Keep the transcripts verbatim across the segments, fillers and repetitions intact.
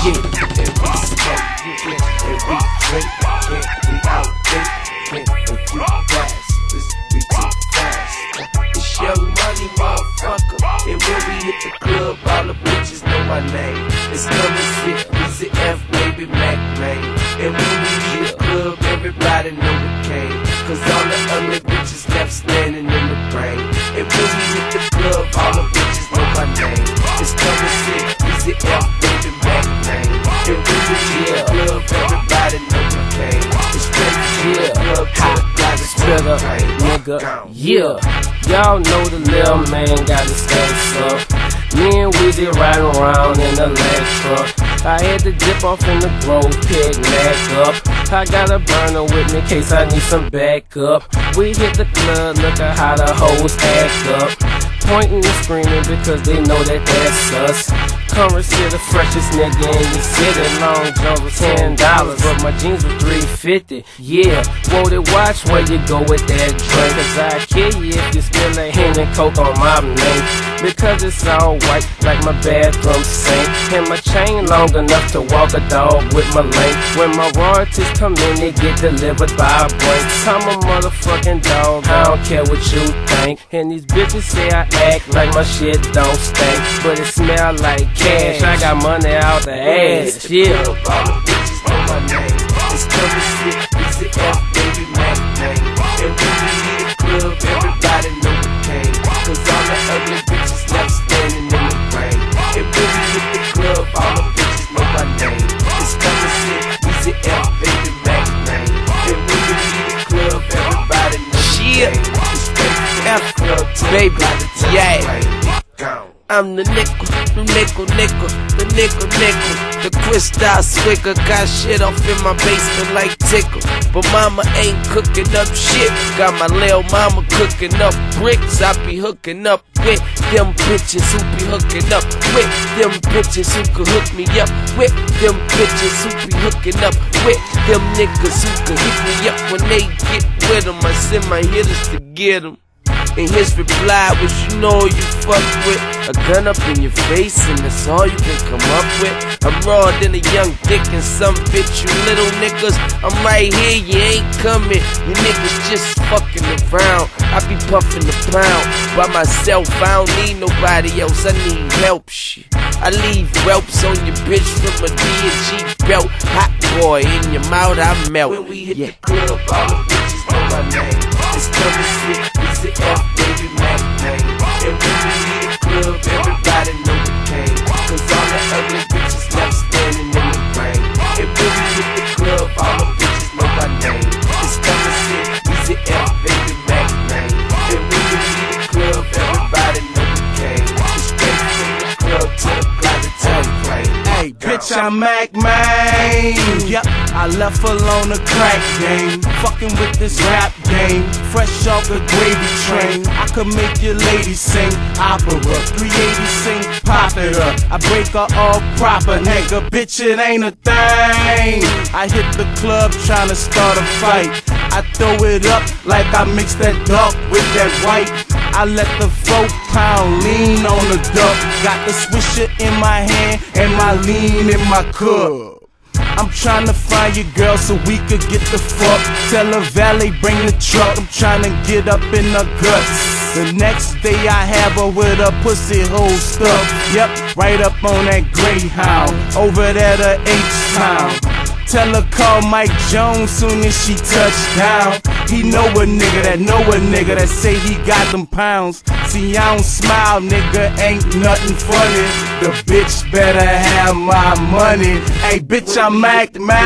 yeah. And we smoke, yeah, and we drink, yeah, we out there, yeah, and we fast, we too fast. It's Young Money, motherfucker. And when we hit the club, all the bitches know my name. It's coming sick, Easy F, baby Mac, man. And when we hit the club, everybody know we came. Cause all the ugly bitches left standing in the rain. And when we hit the club, all the bitches know my name. It's coming sick, Easy F, baby Mac, man. And when we hit the club, everybody know we came. It's straight to the club, to the closet, Spitter, nigga, yeah. Y'all know the little man got his stacks up. Me and Weezy riding around in the leg truck. I had to dip off in the Grove, pick Mac up. I got a burner with me in case I need some backup. We hit the club, look at how the hoes act up. Pointing and screaming because they know that that's us. Currency, the freshest nigga in the city. Long john was ten dollars, but my jeans were three fifty. Yeah, whoa, they watch where you go with that drink. Cause I kill you if you spill a hen and coke on my name. Because it's all white like my bathroom sink. And my chain long enough to walk a dog with my link. When my royalties come in, they get delivered by a brink. I'm a motherfucking dog, I don't care what you think. And these bitches say I act like my shit don't stink, but it smell like cash. I got money out the ass, yeah. All the bitches know my name. It's coming sick, Easy F, baby Mac, man. And when we hit the club, everybody know we came. Cause all the ugly bitches left standing in the rain. And when we hit the club, all the bitches know my name. It's coming sick, Easy F, baby Mac, man. And when we hit the club, everybody know we came. It's straight to the club, to the closet, yeah. I'm the nickel, the nickel, nickel, the nickel, nickel. The Cristal Swigger got shit off in my basement like tickle. But mama ain't cooking up shit. Got my lil' mama cooking up bricks. I be hooking up with them bitches who be hooking up with them bitches who could hook me up with them bitches who be hooking up with them niggas who could hook me up when they get with them. I send my hitters to get them. And his reply was, you know you fuck with a gun up in your face, and that's all you can come up with. I'm raw than a young dick and some bitch, you little niggas. I'm right here, you ain't coming. You niggas just fucking around. I be puffing the pound by myself, I don't need nobody else, I need help, shit. I leave whelps on your bitch from a D and G belt. Hot boy, in your mouth I melt. When we hit yeah. the club, all the bitches know my name. It's coming sick, Easy F, baby Mac, man. And when we hit the club, everybody know we came. Cause all the ugly bitches left standing in the rain. And when we hit the club, all the bitches know my name. It's coming sick, Easy F, baby Mac, man. And when we hit the club, everybody know we came. It's straight from the club to the closet to the plane. Hey, bitch, I'm Mac, man. Yep, I left alone the crack game. Fucking with this rap game. Fresh off the gravy train. I could make your lady sing opera. three eighty sing, pop it up. I break her off proper, nigga. Bitch, it ain't a thing. I hit the club tryna start a fight. I throw it up like I mix that dark with that white. I let the four pound lean on the duck. Got the swisher in my hand and my lean in my cup. I'm tryna find your girl so we could get the fuck. Tell her valet bring the truck. I'm tryna get up in her guts. The next day I have her with her pussy hole stuff. Yep, right up on that Greyhound over there to H-Town. Tell her call Mike Jones soon as she touch down. He know a nigga that know a nigga that say he got them pounds. See, I don't smile, nigga, ain't nothing funny. The bitch better have my money. Hey, bitch, I'm Mac, man.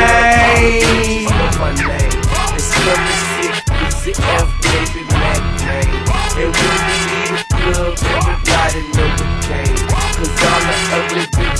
My name is coming sick, Easy F, baby Mac, man. And when we hit the club, everybody know we came. Cause all the ugly bitches